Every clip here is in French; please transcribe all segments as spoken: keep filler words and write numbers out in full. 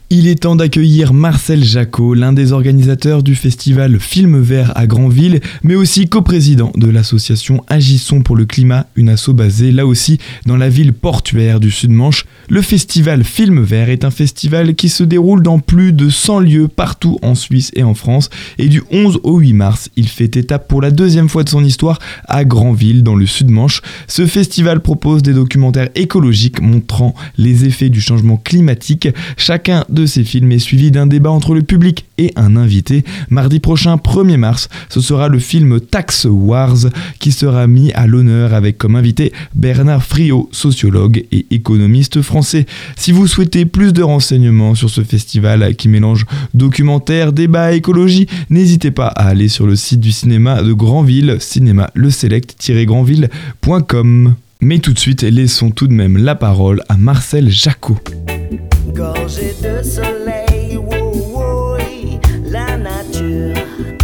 Il est temps d'accueillir Marcel Jacot, l'un des organisateurs du festival Film Vert à Granville, mais aussi coprésident de l'association Agissons pour le climat, une asso basée là aussi dans la ville portuaire du Sud-Manche. Le festival Film Vert est un festival qui se déroule dans plus de cent lieux partout en Suisse et en France, et du onze au huit mars, il fait étape pour la deuxième fois de son histoire à Granville dans le Sud-Manche. Ce festival propose des documentaires écologiques montrant les effets du changement climatique. Chacun de ces films est suivi d'un débat entre le public et un invité. Mardi prochain, premier mars, ce sera le film Tax Wars qui sera mis à l'honneur avec comme invité Bernard Friot, sociologue et économiste français. Si vous souhaitez plus de renseignements sur ce festival qui mélange documentaire, débat et écologie, n'hésitez pas à aller sur le site du cinéma de Granville, cinéma le select tiret granville point com. Mais tout de suite, laissons tout de même la parole à Marcel Jacot. Gorgée de soleil, wow, wow, la nature,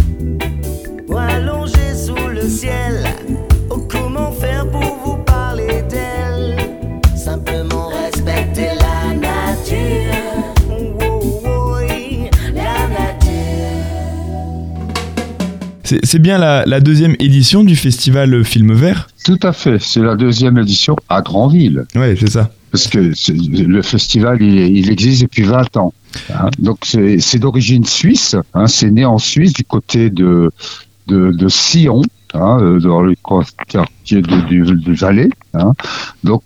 allongée sous le ciel. Oh, comment faire pour vous parler d'elle? Simplement respecter la nature, wow, wow, la nature. C'est, c'est bien la, la deuxième édition du festival Film Vert? Tout à fait, c'est la deuxième édition à Granville. Oui, c'est ça. Parce que le festival, il, il existe depuis vingt ans. Hein. Donc, c'est, c'est d'origine suisse. Hein. C'est né en Suisse, du côté de, de, de Sion, hein, dans le quartier de, du, du Valais. Hein. Donc,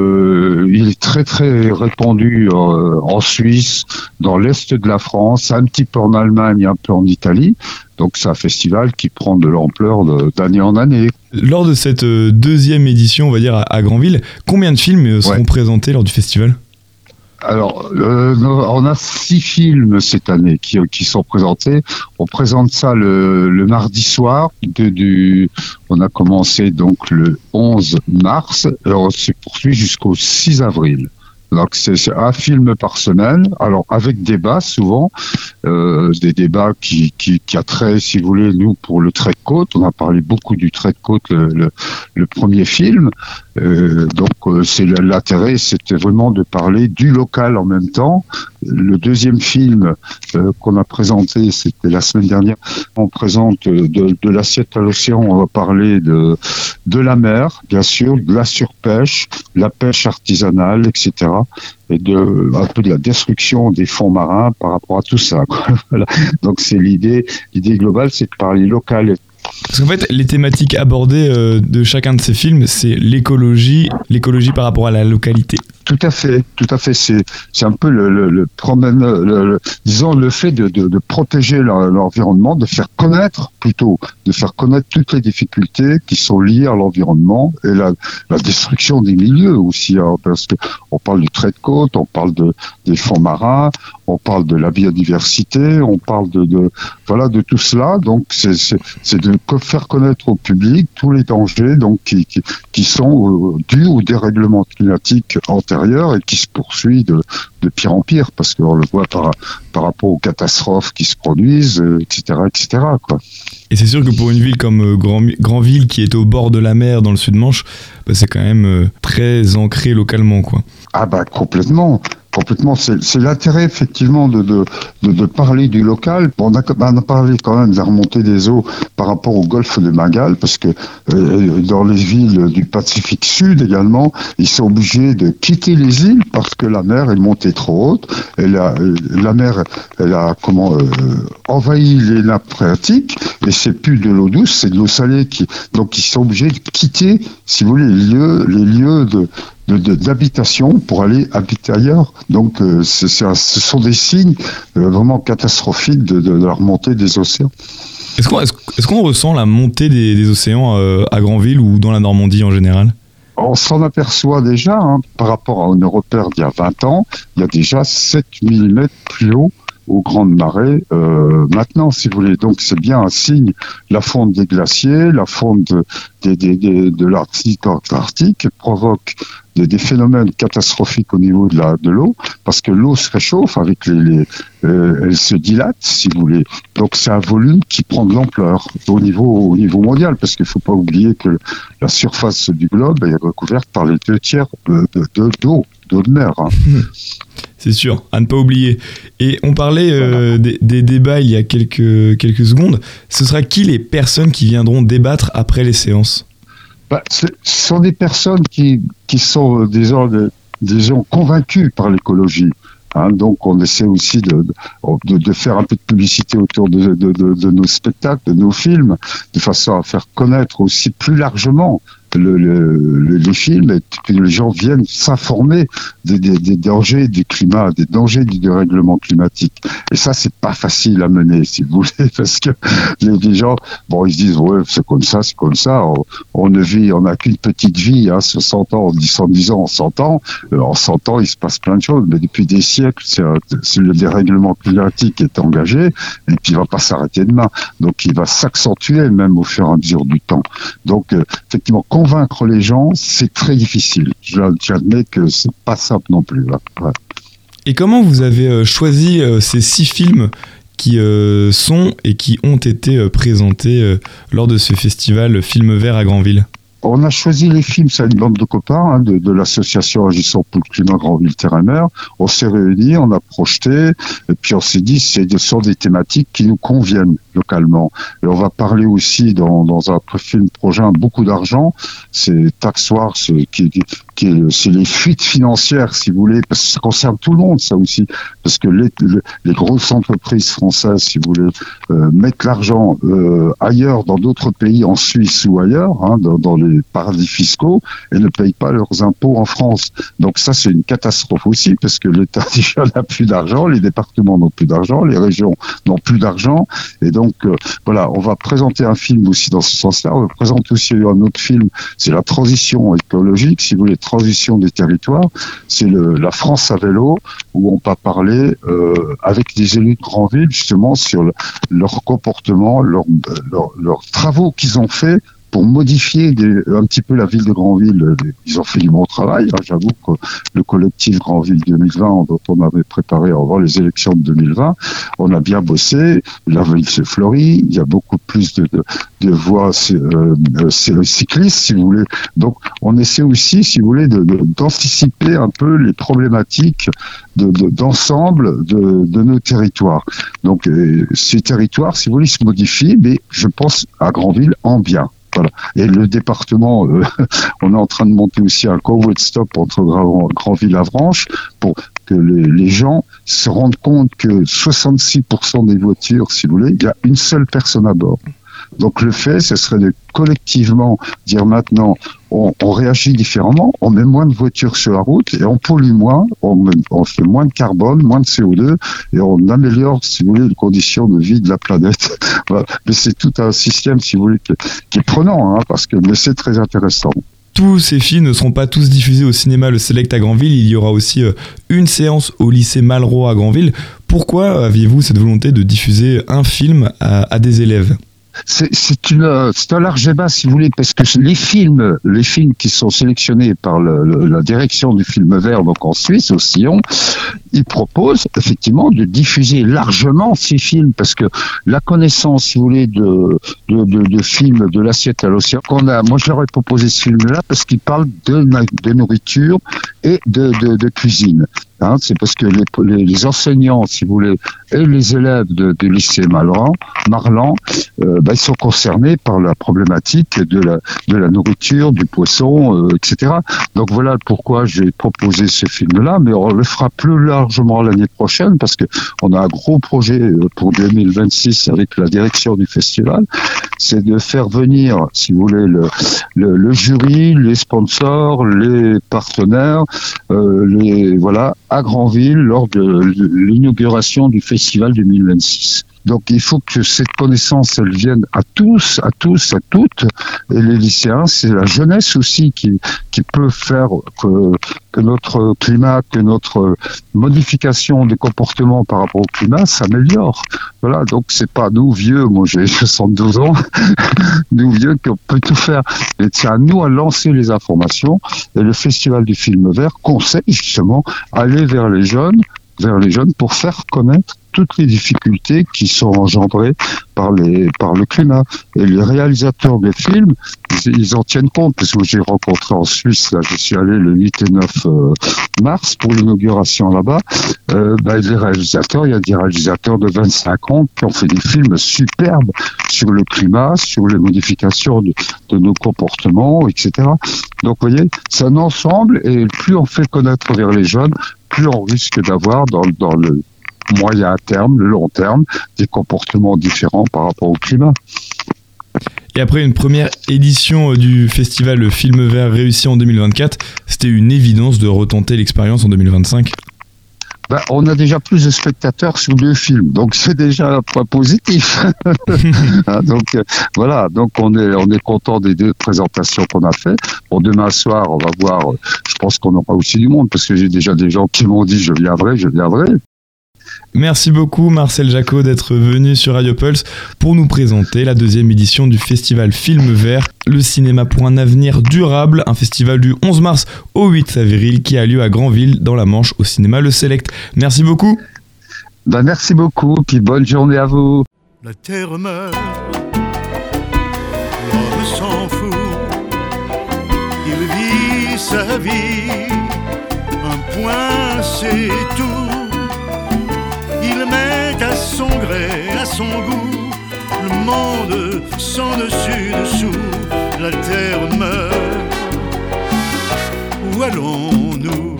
euh, il est très, très répandu euh, en Suisse, dans l'est de la France, un petit peu en Allemagne, un peu en Italie. Donc, c'est un festival qui prend de l'ampleur de, d'année en année. Lors de cette deuxième édition, on va dire, à, à Granville, combien de films seront ouais. présentés lors du festival ? Alors, euh, on a six films cette année qui, qui sont présentés. On présente ça le, le mardi soir. De, du, on a commencé donc le onze mars et on se poursuit jusqu'au six avril. Donc c'est, c'est un film par semaine, alors avec débat souvent, euh, des débats qui, qui, qui a trait, si vous voulez, nous pour le trait de côte. On a parlé beaucoup du trait de côte, le, le, le premier film. Euh, donc euh, c'est l'intérêt, c'était vraiment de parler du local en même temps. Le deuxième film euh, qu'on a présenté, c'était la semaine dernière. On présente de, de l'assiette à l'océan. On va parler de de la mer, bien sûr, de la surpêche, la pêche artisanale, et cetera. Et de un peu de la destruction des fonds marins par rapport à tout ça. Voilà. Donc c'est l'idée. L'idée globale, c'est de parler local. Parce qu'en fait, les thématiques abordées euh, de chacun de ces films, c'est l'écologie, l'écologie par rapport à la localité. Tout à fait, tout à fait. C'est, c'est un peu le, le, le promène, le, le, disons le fait de, de, de protéger l'environnement, de faire connaître plutôt, de faire connaître toutes les difficultés qui sont liées à l'environnement et la, la destruction des milieux aussi. Hein, parce que on parle du trait de côte, on parle de des fonds marins, on parle de la biodiversité, on parle de, de voilà de tout cela. Donc c'est, c'est, c'est de faire connaître au public tous les dangers donc qui qui, qui sont euh, dus au dérèglement climatique antérieur et qui se poursuit de, de pire en pire, parce qu'on le voit par, par rapport aux catastrophes qui se produisent, euh, et cetera, et cetera, quoi. Et c'est sûr que pour une ville comme euh, Grand, Granville, qui est au bord de la mer dans le Sud-Manche, bah, c'est quand même euh, très ancré localement, quoi. Ah bah complètement. Complètement, c'est, c'est l'intérêt effectivement de, de, de, de parler du local. Bon, on, a, on a parlé quand même de la remontée des eaux par rapport au golfe de Bengale, parce que euh, dans les villes du Pacifique Sud également, ils sont obligés de quitter les îles parce que la mer est montée trop haute. Et la, la mer, elle a comment euh, envahi les nappes phréatiques et c'est plus de l'eau douce, c'est de l'eau salée qui. Donc ils sont obligés de quitter, si vous voulez, les lieux, les lieux de De, de, d'habitation pour aller habiter ailleurs. Donc, euh, c'est, c'est un, ce sont des signes euh, vraiment catastrophiques de, de, de la remontée des océans. Est-ce qu'on, est-ce, est-ce qu'on ressent la montée des, des océans euh, à Granville ou dans la Normandie en général ? On s'en aperçoit déjà, hein, par rapport à nos repères d'il y a vingt ans, il y a déjà sept millimètres plus haut aux grandes marées euh, maintenant, si vous voulez. Donc c'est bien un signe. La fonte des glaciers, la fonte de, de, de, de, de l'Arctique, l'Arctique provoque des, des phénomènes catastrophiques au niveau de, la, de l'eau, parce que l'eau se réchauffe, avec les, les, euh, elle se dilate, si vous voulez. Donc c'est un volume qui prend de l'ampleur au niveau, au niveau mondial, parce qu'il ne faut pas oublier que la surface du globe est recouverte par les deux tiers de, de, de, d'eau, d'eau de mer. Hein. C'est sûr, à ne pas oublier. Et on parlait euh, des, des débats il y a quelques, quelques secondes. Ce sera qui les personnes qui viendront débattre après les séances ? Bah, ce sont des personnes qui, qui sont des gens, des gens convaincus par l'écologie. Hein, donc on essaie aussi de, de, de faire un peu de publicité autour de, de, de, de nos spectacles, de nos films, de façon à faire connaître aussi plus largement le, le, les films, et que les gens viennent s'informer des, des, des dangers du climat, des dangers du dérèglement climatique. Et ça, c'est pas facile à mener, si vous voulez, parce que les, les gens, bon, ils se disent, ouais, c'est comme ça, c'est comme ça, on, on ne vit, on n'a qu'une petite vie, hein, soixante ans, cent dix ans, en cent ans, euh, en cent ans, il se passe plein de choses, mais depuis des siècles, c'est, c'est le dérèglement climatique qui est engagé, et puis il va pas s'arrêter demain. Donc, il va s'accentuer même au fur et à mesure du temps. Donc, euh, effectivement, convaincre les gens, c'est très difficile. J'admets que c'est pas simple non plus. Là. Ouais. Et comment vous avez choisi ces six films qui euh, sont et qui ont été présentés euh, lors de ce festival Film Vert à Granville ? On a choisi les films, c'est une bande de copains hein, de, de l'association Agissons pour le climat Granville Terre et Mer. On s'est réunis, on a projeté, et puis on s'est dit ce sont des thématiques qui nous conviennent localement. Et on va parler aussi dans, dans un film prochain beaucoup d'argent. C'est Tax Wars, qui, qui, qui est, c'est les fuites financières, si vous voulez, parce que ça concerne tout le monde, ça aussi, parce que les, les, les grosses entreprises françaises, si vous voulez, euh, mettent l'argent euh, ailleurs, dans d'autres pays, en Suisse ou ailleurs, hein, dans, dans les paradis fiscaux, et ne payent pas leurs impôts en France. Donc ça, c'est une catastrophe aussi, parce que l'État déjà n'a plus d'argent, les départements n'ont plus d'argent, les régions n'ont plus d'argent, et donc euh, voilà, on va présenter un film aussi dans ce sens-là. On présente aussi un autre film, c'est la transition écologique, si vous voulez, transition des territoires. C'est le, la France à vélo, où on va parler euh, avec des élus de Granville, justement, sur le, leur comportement, leurs leur, leur travaux qu'ils ont fait pour modifier des, un petit peu la ville de Granville. Ils ont fait du bon travail. Hein, j'avoue que le collectif Granville deux mille vingt, dont on avait préparé avant les élections de deux mille vingt, on a bien bossé. La ville se fleurit. Il y a beaucoup plus de, de, de voies euh, cyclistes, si vous voulez. Donc, on essaie aussi, si vous voulez, de, de, d'anticiper un peu les problématiques de, de, d'ensemble de, de nos territoires. Donc, euh, ces territoires, si vous voulez, se modifient, mais je pense à Granville en bien. Voilà. Et le département, euh, on est en train de monter aussi un convoi stop entre Granville et Avranches pour que les, les gens se rendent compte que soixante-six pour cent des voitures, si vous voulez, il y a une seule personne à bord. Donc le fait, ce serait de collectivement dire maintenant, on, on réagit différemment, on met moins de voitures sur la route et on pollue moins, on, on fait moins de carbone, moins de C O deux et on améliore, si vous voulez, les conditions de vie de la planète. Voilà. Mais c'est tout un système, si vous voulez, qui, qui est prenant, hein, parce que mais c'est très intéressant. Tous ces films ne seront pas tous diffusés au cinéma Le Select à Granville. Il y aura aussi une séance au lycée Malraux à Granville. Pourquoi aviez-vous cette volonté de diffuser un film à, à des élèves ? C'est, c'est, une, c'est un large débat, si vous voulez, parce que les films, les films qui sont sélectionnés par le, le, la direction du film vert, donc en Suisse, au Sillon, ils proposent effectivement de diffuser largement ces films, parce que la connaissance, si vous voulez, de, de, de, de films de l'assiette à l'océan qu'on a, moi je leur ai proposé ce film-là parce qu'il parle de, de nourriture et de, de, de cuisine. Hein, c'est parce que les, les, les enseignants, si vous voulez, et les élèves de, du lycée Marlan, Marlan euh, bah, ils sont concernés par la problématique de la, de la nourriture, du poisson, euh, et cetera. Donc voilà pourquoi j'ai proposé ce film-là, mais on le fera plus largement l'année prochaine parce que on a un gros projet pour deux mille vingt-six avec la direction du festival, c'est de faire venir, si vous voulez, le, le, le jury, les sponsors, les partenaires, euh, les voilà. à Granville lors de l'inauguration du festival deux mille vingt-six. Donc il faut que cette connaissance elle vienne à tous, à tous, à toutes. Et les lycéens, c'est la jeunesse aussi qui qui peut faire que que notre climat, que notre modification des comportements par rapport au climat s'améliore. Voilà, donc c'est pas nous vieux, moi j'ai soixante-douze ans, nous vieux qu'on peut tout faire. Et c'est à nous à lancer les informations. Et le Festival du film vert conseille justement aller vers les jeunes, vers les jeunes pour faire connaître toutes les difficultés qui sont engendrées par les par le climat. Et les réalisateurs des films, ils, ils en tiennent compte, parce que j'ai rencontré en Suisse, là, je suis allé le huit et neuf euh, mars pour l'inauguration là-bas. Euh, bah, les réalisateurs, il y a des réalisateurs de vingt-cinq ans qui ont fait des films superbes sur le climat, sur les modifications de, de nos comportements, et cetera. Donc, vous voyez, c'est un ensemble, et plus on fait connaître vers les jeunes, plus on risque d'avoir dans, dans le moyen terme, le long terme, des comportements différents par rapport au climat. Et après une première édition du festival Film Vert réussi en deux mille vingt-quatre, c'était une évidence de retenter l'expérience en deux mille vingt-cinq. Ben, on a déjà plus de spectateurs sur deux films, donc c'est déjà un point positif. donc euh, voilà, donc on est on est content des deux présentations qu'on a fait. Bon, demain soir, on va voir. Je pense qu'on aura aussi du monde, parce que j'ai déjà des gens qui m'ont dit je viendrai, je viendrai. Merci beaucoup Marcel Jacot d'être venu sur Radio Pulse pour nous présenter la deuxième édition du festival Film Vert, le cinéma pour un avenir durable, un festival du onze mars au huit avril qui a lieu à Granville dans la Manche au cinéma Le Select. Merci beaucoup. Ben, merci beaucoup, puis bonne journée à vous. La terre meurt, l'homme s'en fout, il vit sa vie, un point c'est tout. Il met à son gré, à son goût, le monde sans dessus-dessous. La terre meurt, où allons-nous?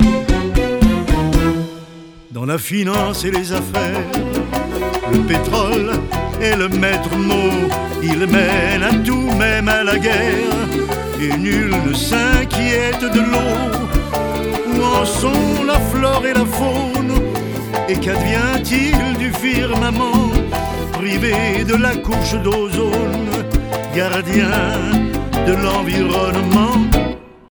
Dans la finance et les affaires, le pétrole est le maître mot. Il mène à tout, même à la guerre, et nul ne s'inquiète de l'eau. Où en sont la flore et la faune? Et qu'advient-il du firmament, privé de la couche d'ozone, gardien de l'environnement?